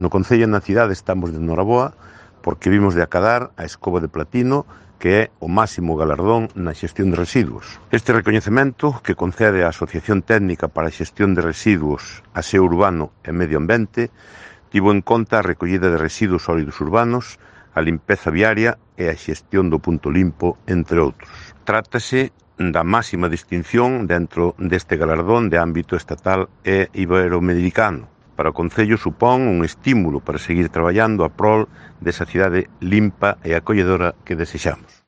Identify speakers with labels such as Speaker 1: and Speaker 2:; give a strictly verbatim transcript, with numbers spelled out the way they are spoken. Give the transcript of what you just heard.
Speaker 1: No Concello e na cidade estamos de noraboa porque vimos de acadar a Escoba de Platino, que é o máximo galardón na xestión de residuos. Este recoñecemento, que concede a Asociación Técnica para a Xestión de Residuos, Aseo Urbano e Medio Ambiente, tivo en conta a recollida de residuos sólidos urbanos, a limpeza viaria e a xestión do punto limpo, entre outros. Trátase da máxima distinción dentro deste galardón de ámbito estatal e iberoamericano. Para o Concello supón un estímulo para seguir traballando a prol desa cidade limpa e acolledora que desexamos.